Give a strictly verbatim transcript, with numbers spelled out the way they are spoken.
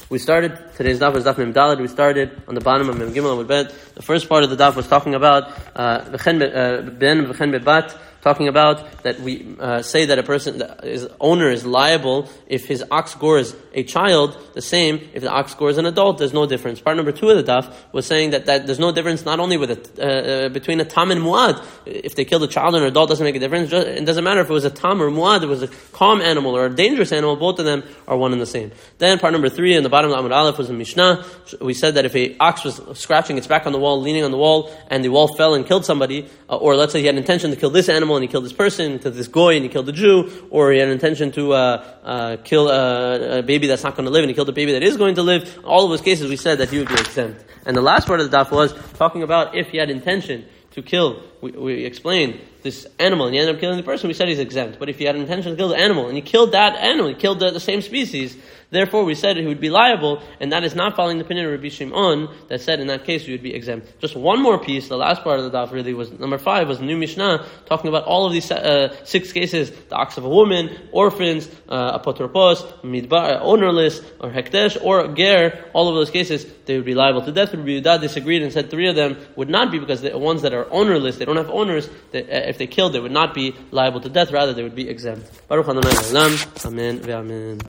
We started, today's daf was daf Mem Daled. We started on the bottom of Mem Gimel Amud Bet. The first part of the daf was talking about V'chen Ben V'chen Bebat, talking about that we uh, say that a person, his owner is liable if his ox gores a child, the same if the ox gores an adult, there's no difference. Part number two of the daf was saying that, that there's no difference not only with a, uh, uh, between a tam and muad. If they killed a child and an adult, doesn't make a difference. It doesn't matter if it was a tam or muad, it was a calm animal or a dangerous animal, both of them are one and the same. Then part number three in the bottom of Amud Aleph was a Mishnah. We said that if a ox was scratching its back on the wall, leaning on the wall, and the wall fell and killed somebody, uh, or let's say he had an intention to kill this animal and he killed this person, to this goy and he killed a Jew, or he had an intention to uh, uh, kill a, a baby that's not going to live and he killed a baby that is going to live, all of those cases we said that he would be exempt. And the last part of the daf was talking about if he had intention to kill, we, we explained this animal and he ended up killing the person, we said he's exempt. But if he had an intention to kill the animal and he killed that animal, he killed the, the same species, therefore we said he would be liable, and that is not following the opinion of Rabbi Shimon that said in that case he would be exempt. Just one more piece, the last part of the daf really was, number five, was the new Mishnah, talking about all of these uh, six cases, the ox of a woman, orphans, uh, apotropos, midbar, ownerless, or hekdesh, or ger, all of those cases, they would be liable to death. Rabbi Yehuda disagreed and said three of them would not be, because the ones that are ownerless, they don't have owners, they, uh, if they killed, they would not be liable to death, rather they would be exempt. Baruch Adonai Olam, Amen ve'amen.